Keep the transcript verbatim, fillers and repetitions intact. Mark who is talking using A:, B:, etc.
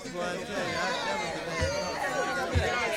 A: Boy, I tell you, I, that was a bad thought.